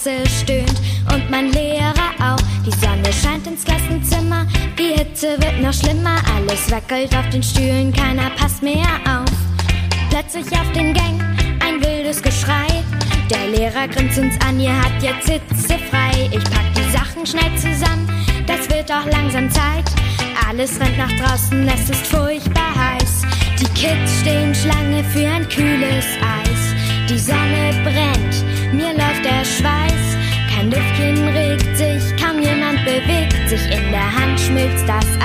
Klasse stöhnt und mein Lehrer auch. Die Sonne scheint ins Klassenzimmer, die Hitze wird noch schlimmer. Alles wackelt auf den Stühlen, keiner passt mehr auf. Plötzlich auf den Gängen ein wildes Geschrei. Der Lehrer grinst uns an, ihr habt jetzt Sitze frei. Ich pack die Sachen schnell zusammen, das wird auch langsam Zeit. Alles rennt nach draußen, es ist furchtbar heiß. Die Kids stehen Schlange für ein kühles Eis. Die Sonne brennt, mir läuft der Schweiß. Kein Lüftchen regt sich, kaum jemand bewegt sich. In der Hand schmilzt das